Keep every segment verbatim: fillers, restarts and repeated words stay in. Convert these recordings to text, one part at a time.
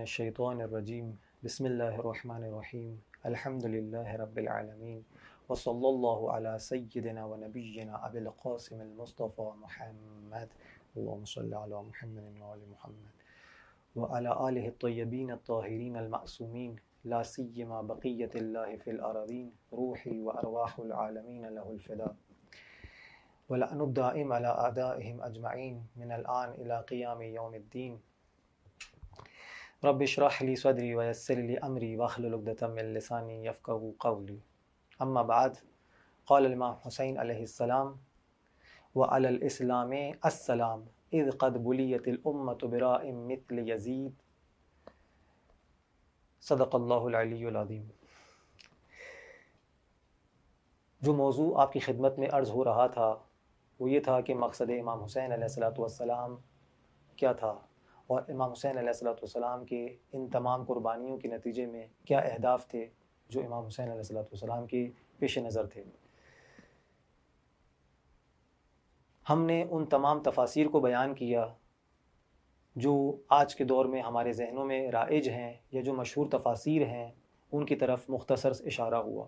الشیطان الرجیم بسم اللہ الرحمن الرحیم الحمد للہ رب العالمین وصلی اللہ علی سیدنا و نبینا ابی القاسم المصطفى محمد اللہم صلی علی محمد و آل محمد وعلی آلہ الطیبین الطاہرین المعصومین لا سیما بقیت اللہ فی الارضین روحی و ارواح العالمین لہ الفدا ولعن الدائم علی اعدائهم اجمعین من الآن الى قیام یوم الدین رب اشرح لی صدری ویسر لی امری واحلل عقدۃ من لسانی یفقهوا قولی اما بعد قال الامام حسین علیہ السلام وعلی الاسلام السلام اذ قد بلیت الامة براء مثل یزید صدق اللہ العلی العظیم۔ جو موضوع آپ کی خدمت میں عرض ہو رہا تھا وہ یہ تھا کہ مقصد امام حسین علیہ الصلوۃ والسلام کیا تھا، اور امام حسین علیہ الصلوۃ والسلام کے ان تمام قربانیوں کے نتیجے میں کیا اہداف تھے جو امام حسین علیہ الصلوۃ والسلام کے پیش نظر تھے۔ ہم نے ان تمام تفاسیر کو بیان کیا جو آج کے دور میں ہمارے ذہنوں میں رائج ہیں، یا جو مشہور تفاسیر ہیں ان کی طرف مختصر اشارہ ہوا۔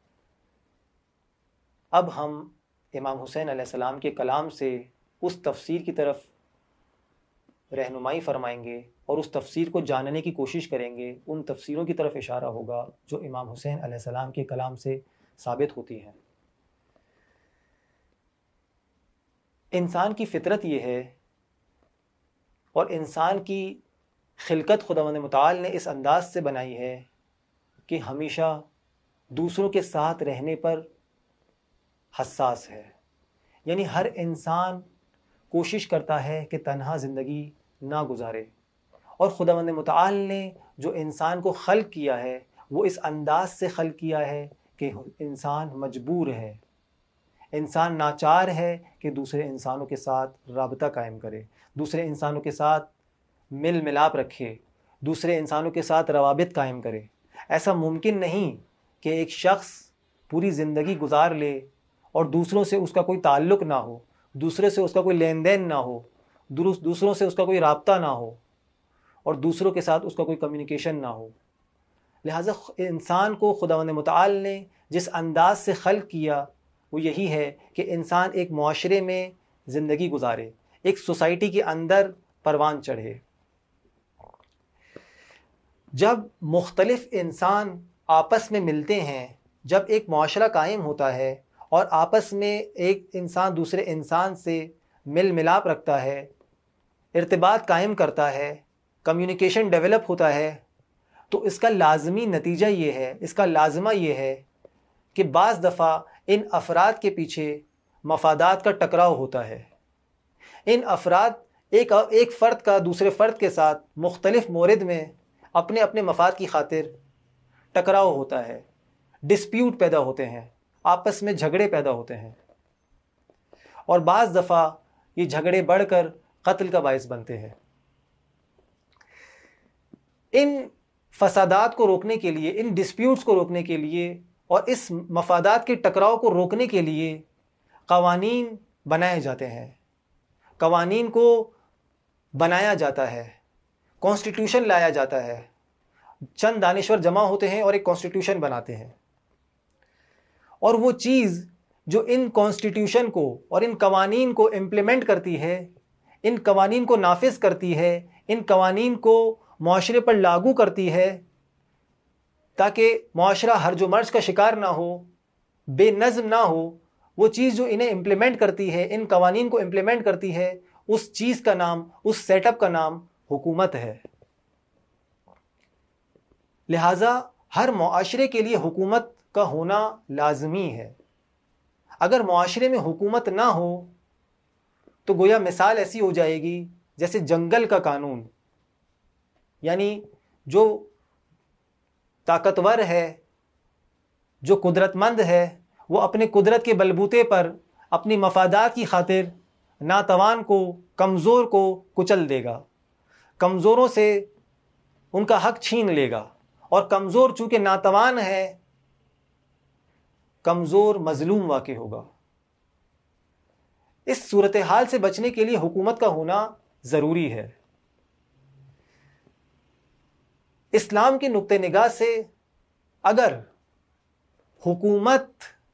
اب ہم امام حسین علیہ السلام کے کلام سے اس تفسیر کی طرف رہنمائی فرمائیں گے اور اس تفسیر کو جاننے کی کوشش کریں گے، ان تفسیروں کی طرف اشارہ ہوگا جو امام حسین علیہ السلام کے کلام سے ثابت ہوتی ہیں۔ انسان کی فطرت یہ ہے اور انسان کی خلقت خداوند متعال نے اس انداز سے بنائی ہے کہ ہمیشہ دوسروں کے ساتھ رہنے پر حساس ہے، یعنی ہر انسان کوشش کرتا ہے کہ تنہا زندگی نہ گزارے، اور خداوند متعال نے جو انسان کو خلق کیا ہے وہ اس انداز سے خلق کیا ہے کہ انسان مجبور ہے، انسان ناچار ہے کہ دوسرے انسانوں کے ساتھ رابطہ قائم کرے، دوسرے انسانوں کے ساتھ مل ملاپ رکھے، دوسرے انسانوں کے ساتھ روابط قائم کرے۔ ایسا ممکن نہیں کہ ایک شخص پوری زندگی گزار لے اور دوسروں سے اس کا کوئی تعلق نہ ہو، دوسرے سے اس کا کوئی لین دین نہ ہو، دوسروں سے اس کا کوئی رابطہ نہ ہو، اور دوسروں کے ساتھ اس کا کوئی کمیونیکیشن نہ ہو۔ لہٰذا انسان کو خداوند متعال نے جس انداز سے خلق کیا وہ یہی ہے کہ انسان ایک معاشرے میں زندگی گزارے، ایک سوسائٹی کے اندر پروان چڑھے۔ جب مختلف انسان آپس میں ملتے ہیں، جب ایک معاشرہ قائم ہوتا ہے اور آپس میں ایک انسان دوسرے انسان سے مل ملاپ رکھتا ہے، ارتباط قائم کرتا ہے، کمیونیکیشن ڈیولپ ہوتا ہے، تو اس کا لازمی نتیجہ یہ ہے، اس کا لازمہ یہ ہے کہ بعض دفعہ ان افراد کے پیچھے مفادات کا ٹکراؤ ہوتا ہے۔ ان افراد ایک ایک فرد کا دوسرے فرد کے ساتھ مختلف مورد میں اپنے اپنے مفاد کی خاطر ٹکراؤ ہوتا ہے، ڈسپیوٹ پیدا ہوتے ہیں، آپس میں جھگڑے پیدا ہوتے ہیں، اور بعض دفعہ یہ جھگڑے بڑھ کر قتل کا باعث بنتے ہیں۔ ان فسادات کو روکنے کے لیے، ان ڈسپیوٹس کو روکنے کے لیے اور اس مفادات کے ٹکراؤ کو روکنے کے لیے قوانین بنائے جاتے ہیں، قوانین کو بنایا جاتا ہے، کانسٹیٹیوشن لایا جاتا ہے۔ چند دانشور جمع ہوتے ہیں اور ایک کانسٹیٹیوشن بناتے ہیں، اور وہ چیز جو ان کانسٹیٹیوشن کو اور ان قوانین کو امپلیمنٹ کرتی ہے، ان قوانین کو نافذ کرتی ہے، ان قوانین کو معاشرے پر لاگو کرتی ہے تاکہ معاشرہ ہرج و مرج کا شکار نہ ہو، بے نظم نہ ہو، وہ چیز جو انہیں امپلیمنٹ کرتی ہے، ان قوانین کو امپلیمنٹ کرتی ہے، اس چیز کا نام، اس سیٹ اپ کا نام حکومت ہے۔ لہٰذا ہر معاشرے کے لیے حکومت کا ہونا لازمی ہے۔ اگر معاشرے میں حکومت نہ ہو تو گویا مثال ایسی ہو جائے گی جیسے جنگل کا قانون، یعنی جو طاقتور ہے، جو قدرت مند ہے، وہ اپنے قدرت کے بلبوتے پر اپنی مفادات کی خاطر ناتوان کو، کمزور کو کچل دے گا، کمزوروں سے ان کا حق چھین لے گا، اور کمزور چونکہ ناتوان ہے، کمزور مظلوم واقع ہوگا۔ اس صورتحال سے بچنے کے لیے حکومت کا ہونا ضروری ہے۔ اسلام کی نقطہ نگاہ سے اگر حکومت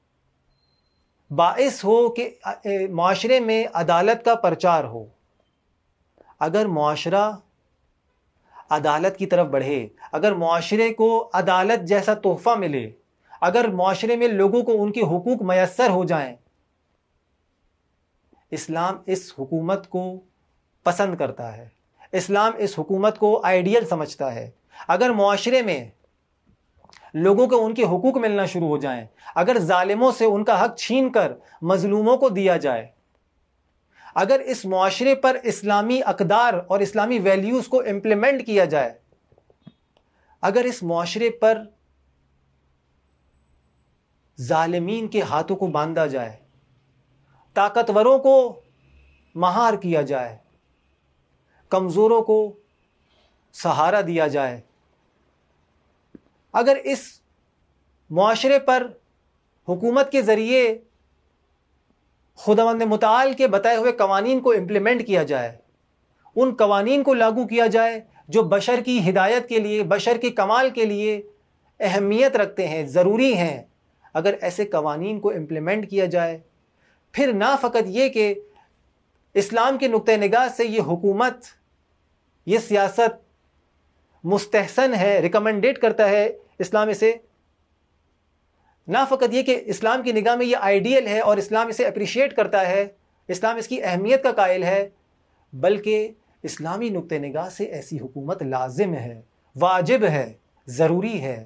باعث ہو کہ معاشرے میں عدالت کا پرچار ہو، اگر معاشرہ عدالت کی طرف بڑھے، اگر معاشرے کو عدالت جیسا تحفہ ملے، اگر معاشرے میں لوگوں کو ان کے حقوق میسر ہو جائیں، اسلام اس حکومت کو پسند کرتا ہے، اسلام اس حکومت کو آئیڈیل سمجھتا ہے۔ اگر معاشرے میں لوگوں کو ان کے حقوق ملنا شروع ہو جائیں، اگر ظالموں سے ان کا حق چھین کر مظلوموں کو دیا جائے، اگر اس معاشرے پر اسلامی اقدار اور اسلامی ویلیوز کو امپلیمنٹ کیا جائے، اگر اس معاشرے پر ظالمین کے ہاتھوں کو باندھا جائے، طاقتوروں کو مہار کیا جائے، کمزوروں کو سہارا دیا جائے، اگر اس معاشرے پر حکومت کے ذریعے خداوند متعال کے بتائے ہوئے قوانین کو امپلیمنٹ کیا جائے، ان قوانین کو لاگو کیا جائے جو بشر کی ہدایت کے لیے، بشر کے کمال کے لیے اہمیت رکھتے ہیں، ضروری ہیں، اگر ایسے قوانین کو امپلیمنٹ کیا جائے، پھر نہ فقط یہ کہ اسلام کے نقطہ نگاہ سے یہ حکومت، یہ سیاست مستحسن ہے، ریکمنڈیٹ کرتا ہے اسلام اسے، نہ فقط یہ کہ اسلام کی نگاہ میں یہ آئیڈیل ہے اور اسلام اسے اپریشیٹ کرتا ہے، اسلام اس کی اہمیت کا قائل ہے، بلکہ اسلامی نقطہ نگاہ سے ایسی حکومت لازم ہے، واجب ہے، ضروری ہے،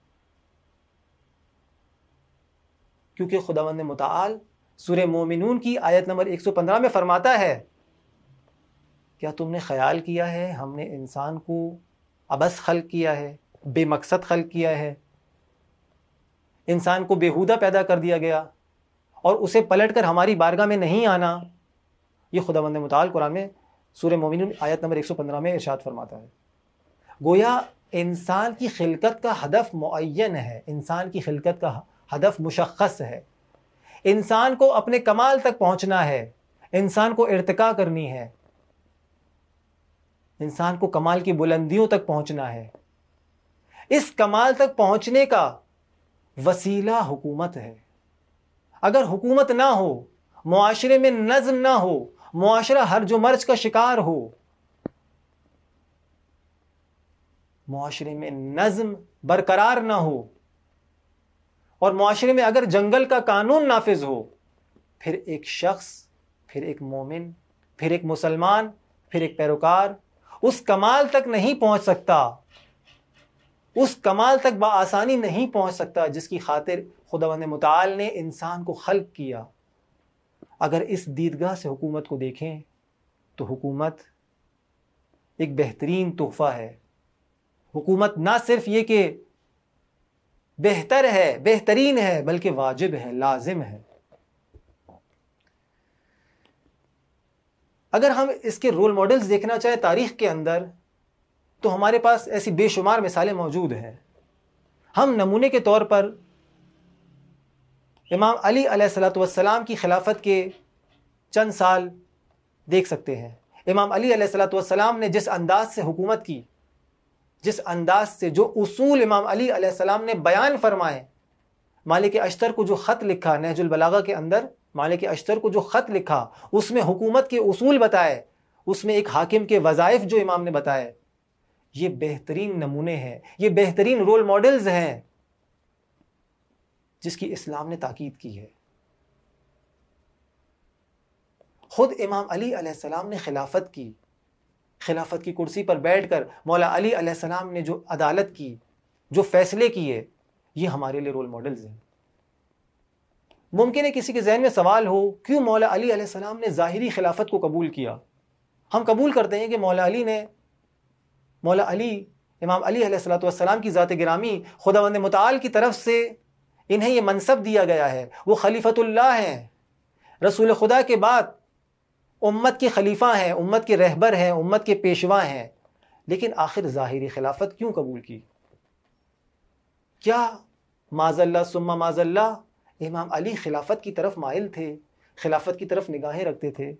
کیونکہ خداوند متعال سورہ مومنون کی آیت نمبر ایک سو پندرہ میں فرماتا ہے، کیا تم نے خیال کیا ہے ہم نے انسان کو عبث خلق کیا ہے، بے مقصد خلق کیا ہے، انسان کو بےہودہ پیدا کر دیا گیا اور اسے پلٹ کر ہماری بارگاہ میں نہیں آنا؟ یہ خداوند متعال قرآن میں سورہ مومنون آیت نمبر ایک سو پندرہ میں ارشاد فرماتا ہے۔ گویا انسان کی خلقت کا ہدف معین ہے، انسان کی خلقت کا ہدف مشخص ہے، انسان کو اپنے کمال تک پہنچنا ہے، انسان کو ارتقاء کرنی ہے، انسان کو کمال کی بلندیوں تک پہنچنا ہے۔ اس کمال تک پہنچنے کا وسیلہ حکومت ہے۔ اگر حکومت نہ ہو، معاشرے میں نظم نہ ہو، معاشرہ ہرج و مرج کا شکار ہو، معاشرے میں نظم برقرار نہ ہو، اور معاشرے میں اگر جنگل کا قانون نافذ ہو، پھر ایک شخص، پھر ایک مومن، پھر ایک مسلمان، پھر ایک پیروکار اس کمال تک نہیں پہنچ سکتا، اس کمال تک بآسانی نہیں پہنچ سکتا جس کی خاطر خداوند متعال نے انسان کو خلق کیا۔ اگر اس دیدگاہ سے حکومت کو دیکھیں تو حکومت ایک بہترین تحفہ ہے۔ حکومت نہ صرف یہ کہ بہتر ہے، بہترین ہے، بلکہ واجب ہے، لازم ہے۔ اگر ہم اس کے رول ماڈلز دیکھنا چاہیں تاریخ کے اندر تو ہمارے پاس ایسی بے شمار مثالیں موجود ہیں۔ ہم نمونے کے طور پر امام علی علیہ الصلوۃ والسلام کی خلافت کے چند سال دیکھ سکتے ہیں۔ امام علی علیہ الصلوۃ والسلام نے جس انداز سے حکومت کی، جس انداز سے، جو اصول امام علی علیہ السلام نے بیان فرمائے، مالک اشتر کو جو خط لکھا نہج البلاغہ کے اندر، مالک اشتر کو جو خط لکھا اس میں حکومت کے اصول بتائے، اس میں ایک حاکم کے وظائف جو امام نے بتائے، یہ بہترین نمونے ہیں، یہ بہترین رول ماڈلز ہیں جس کی اسلام نے تاکید کی ہے۔ خود امام علی علیہ السلام نے خلافت کی، خلافت کی کرسی پر بیٹھ کر مولا علی علیہ السلام نے جو عدالت کی، جو فیصلے کیے، یہ ہمارے لیے رول ماڈلز ہیں۔ ممکن ہے کسی کے ذہن میں سوال ہو، کیوں مولا علی علیہ السلام نے ظاہری خلافت کو قبول کیا؟ ہم قبول کرتے ہیں کہ مولا علی نے مولا علی امام علی علیہ الصلوۃ والسلام کی ذات گرامی، خداوند متعال کی طرف سے انہیں یہ منصب دیا گیا ہے، وہ خلیفۃ اللہ ہیں، رسول خدا کے بعد امت کے خلیفہ ہیں، امت کے رہبر ہیں، امت کے پیشوا ہیں، لیکن آخر ظاہری خلافت کیوں قبول کی؟ کیا معاذ اللہ ثم معاذ اللہ امام علی خلافت کی طرف مائل تھے، خلافت کی طرف نگاہیں رکھتے تھے؟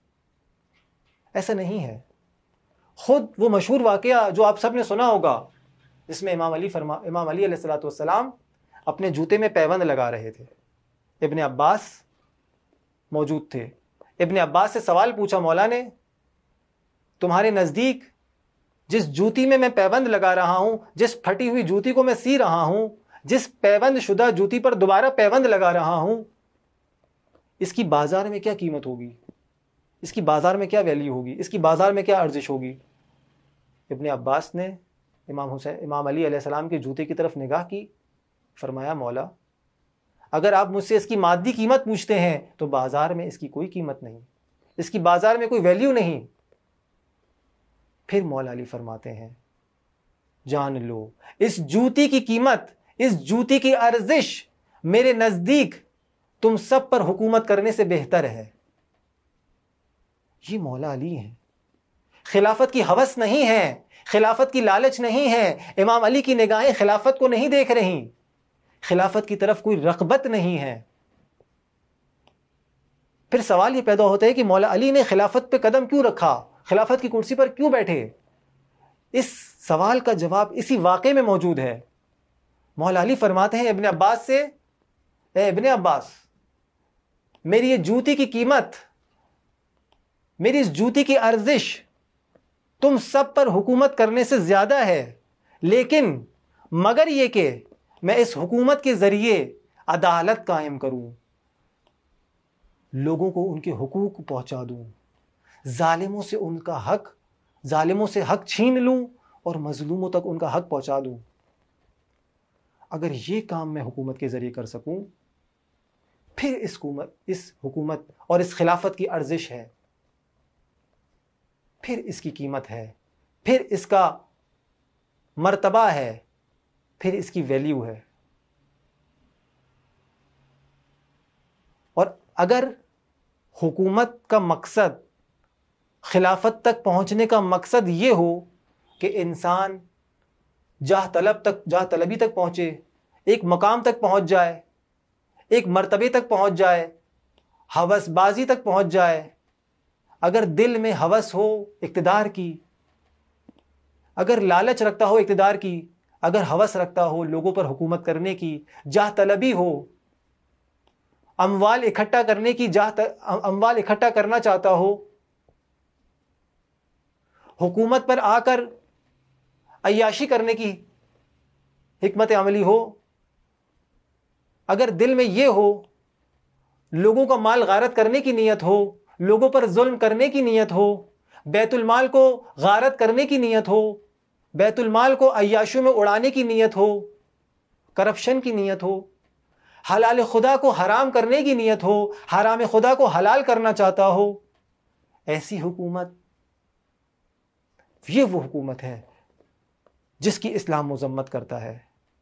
ایسا نہیں ہے۔ خود وہ مشہور واقعہ جو آپ سب نے سنا ہوگا جس میں امام علی فرما امام علی علیہ الصلوۃ والسلام اپنے جوتے میں پیوند لگا رہے تھے. ابن عباس موجود تھے. ابن عباس سے سوال پوچھا مولا نے, تمہارے نزدیک جس جوتی میں میں پیوند لگا رہا ہوں, جس پھٹی ہوئی جوتی کو میں سی رہا ہوں, جس پیوند شدہ جوتی پر دوبارہ پیوند لگا رہا ہوں, اس کی بازار میں کیا قیمت ہوگی, اس کی بازار میں کیا ویلیو ہوگی, اس کی بازار میں کیا ارزش ہوگی؟ ابن عباس نے امام حسین امام علی علیہ السلام کے جوتے کی طرف نگاہ کی, فرمایا مولا اگر آپ مجھ سے اس کی مادی قیمت پوچھتے ہیں تو بازار میں اس کی کوئی قیمت نہیں, اس کی بازار میں کوئی ویلیو نہیں. پھر مولا علی فرماتے ہیں جان لو اس جوتی کی قیمت, اس جوتی کی ارزش میرے نزدیک تم سب پر حکومت کرنے سے بہتر ہے. یہ مولا علی ہیں. خلافت کی ہوس نہیں ہے, خلافت کی لالچ نہیں ہے. امام علی کی نگاہیں خلافت کو نہیں دیکھ رہی, خلافت کی طرف کوئی رغبت نہیں ہے. پھر سوال یہ پیدا ہوتا ہے کہ مولا علی نے خلافت پہ قدم کیوں رکھا, خلافت کی کرسی پر کیوں بیٹھے؟ اس سوال کا جواب اسی واقعے میں موجود ہے. مولا علی فرماتے ہیں ابن عباس سے, اے ابن عباس میری یہ جوتی کی قیمت, میری اس جوتی کی ارزش تم سب پر حکومت کرنے سے زیادہ ہے, لیکن مگر یہ کہ میں اس حکومت کے ذریعے عدالت قائم کروں, لوگوں کو ان کے حقوق پہنچا دوں, ظالموں سے ان کا حق ظالموں سے حق چھین لوں اور مظلوموں تک ان کا حق پہنچا دوں. اگر یہ کام میں حکومت کے ذریعے کر سکوں پھر اس حکومت اس حکومت اور اس خلافت کی ارزش ہے, پھر اس کی قیمت ہے, پھر اس کا مرتبہ ہے, پھر اس کی ویلیو ہے. اور اگر حکومت کا مقصد, خلافت تک پہنچنے کا مقصد یہ ہو کہ انسان جاہ طلب تک جاہ طلبی تک پہنچے, ایک مقام تک پہنچ جائے, ایک مرتبے تک پہنچ جائے, ہوس بازی تک پہنچ جائے, اگر دل میں ہوس ہو اقتدار کی, اگر لالچ رکھتا ہو اقتدار کی, اگر ہوس رکھتا ہو لوگوں پر حکومت کرنے کی, جاہ طلبی ہو, اموال اکٹھا کرنے کی جاہ اموال اکٹھا کرنا چاہتا ہو, حکومت پر آ کر عیاشی کرنے کی حکمت عملی ہو, اگر دل میں یہ ہو, لوگوں کا مال غارت کرنے کی نیت ہو, لوگوں پر ظلم کرنے کی نیت ہو, بیت المال کو غارت کرنے کی نیت ہو, بیت المال کو عیاشیوں میں اڑانے کی نیت ہو, کرپشن کی نیت ہو, حلال خدا کو حرام کرنے کی نیت ہو, حرام خدا کو حلال کرنا چاہتا ہو, ایسی حکومت, یہ وہ حکومت ہے جس کی اسلام مذمت کرتا ہے,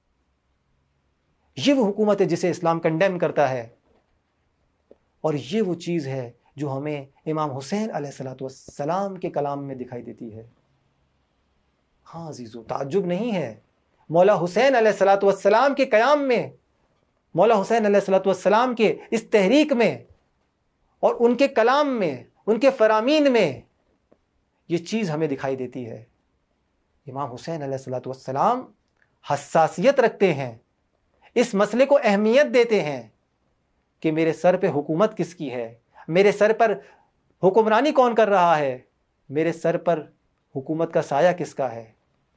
یہ وہ حکومت ہے جسے اسلام کنڈیم کرتا ہے, اور یہ وہ چیز ہے جو ہمیں امام حسین علیہ الصلوۃ والسلام کے کلام میں دکھائی دیتی ہے. ہاں عزیزو, تعجب نہیں ہے, مولا حسین علیہ الصلوۃ والسلام کے قیام میں, مولا حسین علیہ الصلوۃ والسلام کے اس تحریک میں اور ان کے کلام میں, ان کے فرامین میں یہ چیز ہمیں دکھائی دیتی ہے. امام حسین علیہ الصلوۃ والسلام حساسیت رکھتے ہیں, اس مسئلے کو اہمیت دیتے ہیں کہ میرے سر پہ حکومت کس کی ہے, میرے سر پر حکمرانی کون کر رہا ہے, میرے سر پر حکومت کا سایہ کس کا ہے.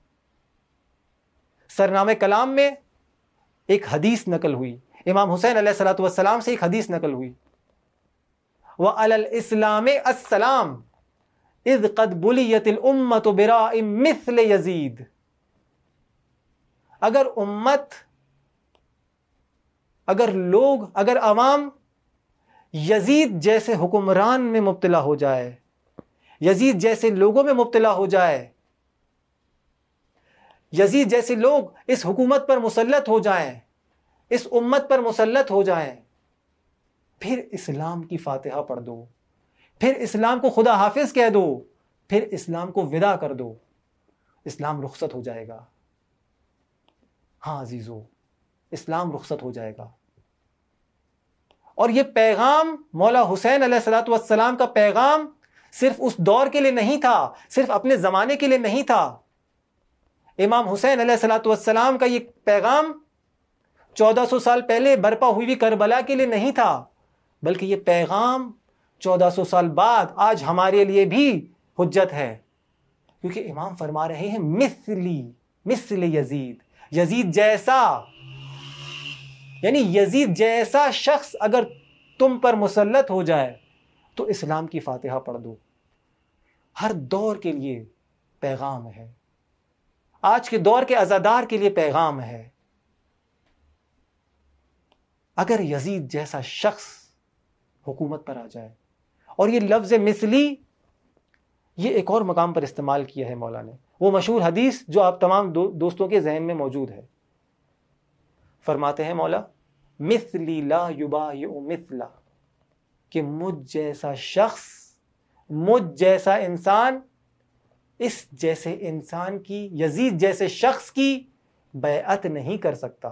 سرنامہ کلام میں ایک حدیث نقل ہوئی, امام حسین علیہ الصلوۃ والسلام سے ایک حدیث نقل ہوئی, وَعَلَى الْإِسْلَامِ السَّلَامِ اذ قد بلیت الامت براء مثل یزید. اگر امت, اگر لوگ, اگر عوام یزید جیسے حکمران میں مبتلا ہو جائے, یزید جیسے لوگوں میں مبتلا ہو جائے, یزید جیسے لوگ اس حکومت پر مسلط ہو جائیں, اس امت پر مسلط ہو جائیں, پھر اسلام کی فاتحہ پڑھ دو, پھر اسلام کو خدا حافظ کہہ دو, پھر اسلام کو وداع کر دو, اسلام رخصت ہو جائے گا. ہاں عزیزو, اسلام رخصت ہو جائے گا. اور یہ پیغام مولا حسین علیہ الصلوۃ والسلام کا پیغام صرف اس دور کے لیے نہیں تھا, صرف اپنے زمانے کے لیے نہیں تھا. امام حسین علیہ الصلوۃ والسلام کا یہ پیغام چودہ سو سال پہلے برپا ہوئی ہوئی کربلا کے لیے نہیں تھا، بلکہ یہ پیغام چودہ سو سال بعد آج ہمارے لیے بھی حجت ہے، کیونکہ امام فرما رہے ہیں مثلی مثل یزید، یزید جیسا، یعنی یزید جیسا شخص اگر تم پر مسلط ہو جائے تو اسلام کی فاتحہ پڑھ دو۔ ہر دور کے لیے پیغام ہے، آج کے دور کے عزادار کے لیے پیغام ہے۔ اگر یزید جیسا شخص حکومت پر آ جائے، اور یہ لفظ مثلی یہ ایک اور مقام پر استعمال کیا ہے مولا نے، وہ مشہور حدیث جو آپ تمام دو دوستوں کے ذہن میں موجود ہے۔ فرماتے ہیں مولا مثلی لا یبایع مثلا، کہ مجھ جیسا شخص، مجھ جیسا انسان اس جیسے انسان کی، یزید جیسے شخص کی بیعت نہیں کر سکتا۔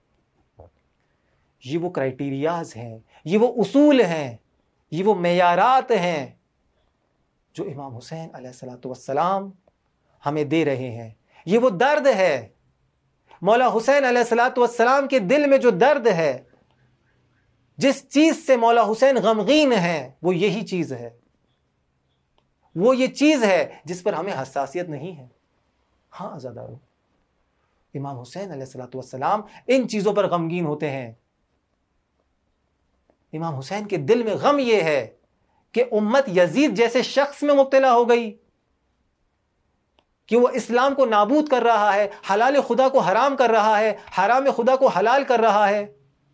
یہ وہ کرائٹیریاز ہیں، یہ وہ اصول ہیں، یہ وہ معیارات ہیں جو امام حسین علیہ الصلوۃ والسلام ہمیں دے رہے ہیں۔ یہ وہ درد ہے، مولا حسین علیہ الصلوۃ والسلام کے دل میں جو درد ہے، جس چیز سے مولا حسین غمگین ہے، وہ یہی چیز ہے، وہ یہ چیز ہے جس پر ہمیں حساسیت نہیں ہے۔ ہاں عزادارو، امام حسین علیہ الصلوۃ والسلام ان چیزوں پر غمگین ہوتے ہیں۔ امام حسین کے دل میں غم یہ ہے کہ امت یزید جیسے شخص میں مبتلا ہو گئی، کہ وہ اسلام کو نابود کر رہا ہے، حلال خدا کو حرام کر رہا ہے، حرام خدا کو حلال کر رہا ہے۔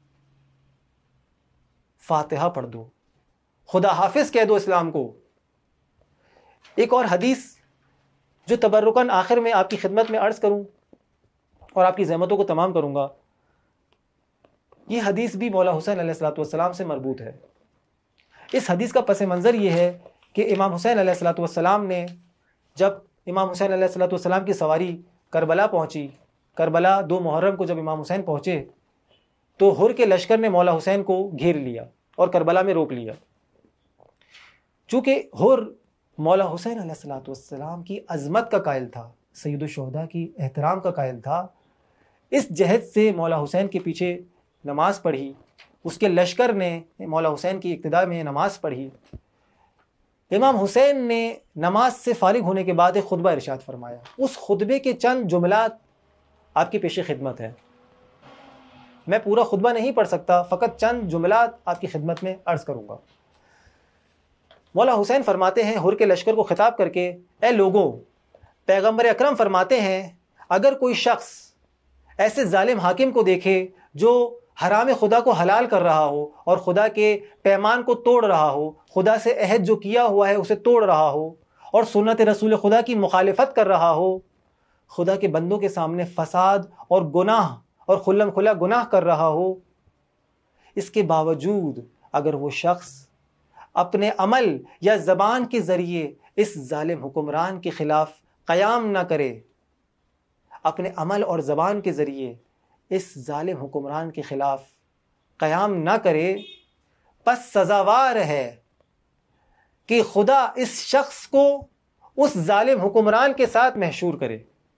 فاتحہ پڑھ دو، خدا حافظ کہہ دو اسلام کو۔ ایک اور حدیث جو تبرکاً آخر میں آپ کی خدمت میں عرض کروں اور آپ کی زحمتوں کو تمام کروں گا، یہ حدیث بھی مولا حسین علیہ الصلوۃ والسلام سے مربوط ہے۔ اس حدیث کا پس منظر یہ ہے کہ امام حسین علیہ الصلوۃ والسلام نے، جب امام حسین علیہ الصلوۃ والسلام کی سواری کربلا پہنچی، کربلا دو محرم کو جب امام حسین پہنچے تو ہر کے لشکر نے مولا حسین کو گھیر لیا اور کربلا میں روک لیا۔ چونکہ ہر مولا حسین علیہ الصلوۃ والسلام کی عظمت کا قائل تھا، سید الشہداء کی احترام کا قائل تھا، اس جہد سے مولا حسین کے پیچھے نماز پڑھی، اس کے لشکر نے مولا حسین کی اقتداء میں نماز پڑھی۔ امام حسین نے نماز سے فارغ ہونے کے بعد ایک خطبہ ارشاد فرمایا۔ اس خطبے کے چند جملات آپ کی پیش خدمت ہیں۔ میں پورا خطبہ نہیں پڑھ سکتا، فقط چند جملات آپ کی خدمت میں عرض کروں گا۔ مولا حسین فرماتے ہیں ہر کے لشکر کو خطاب کر کے، اے لوگوں، پیغمبر اکرم فرماتے ہیں اگر کوئی شخص ایسے ظالم حاکم کو دیکھے جو حرام خدا کو حلال کر رہا ہو اور خدا کے پیمان کو توڑ رہا ہو، خدا سے عہد جو کیا ہوا ہے اسے توڑ رہا ہو اور سنت رسول خدا کی مخالفت کر رہا ہو، خدا کے بندوں کے سامنے فساد اور گناہ اور کھلم کھلا گناہ کر رہا ہو، اس کے باوجود اگر وہ شخص اپنے عمل یا زبان کے ذریعے اس ظالم حکمران کے خلاف قیام نہ کرے، اپنے عمل اور زبان کے ذریعے اس ظالم حکمران کے خلاف قیام نہ کرے، پس سزاوار ہے کہ خدا اس شخص کو اس ظالم حکمران کے ساتھ محشور کرے۔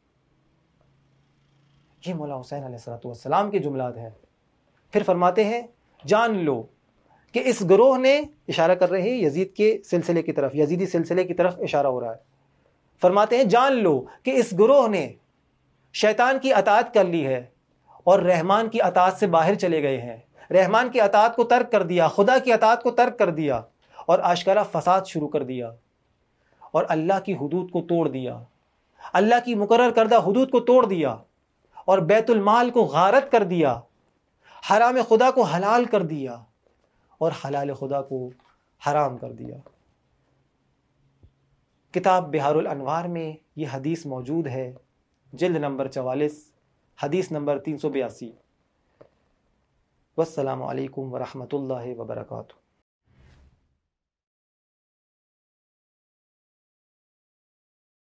یہ مولا حسین علیہ الصلوۃ والسلام کے جملات ہیں۔ پھر فرماتے ہیں جان لو کہ اس گروہ نے، اشارہ کر رہے ہیں یزید کے سلسلے کی طرف، یزیدی سلسلے کی طرف اشارہ ہو رہا ہے۔ فرماتے ہیں جان لو کہ اس گروہ نے شیطان کی اطاعت کر لی ہے اور رحمان کی اطاعت سے باہر چلے گئے ہیں، رحمان کی اطاعت کو ترک کر دیا، خدا کی اطاعت کو ترک کر دیا اور آشکارا فساد شروع کر دیا اور اللہ کی حدود کو توڑ دیا، اللہ کی مقرر کردہ حدود کو توڑ دیا اور بیت المال کو غارت کر دیا، حرام خدا کو حلال کر دیا اور حلال خدا کو حرام کر دیا۔ کتاب بہار الانوار میں یہ حدیث موجود ہے، جلد نمبر چوالیس، حدیث نمبر تین سو بیاسی۔ والسلام علیکم ورحمۃ اللہ وبرکاتہ۔